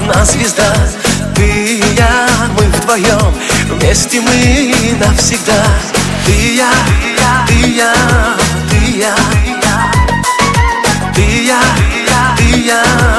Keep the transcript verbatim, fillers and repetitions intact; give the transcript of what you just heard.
одна звезда. Ты и я, мы вдвоем, вместе мы навсегда. Ты и я, ты и я, ты и я, ты и я, ты и я.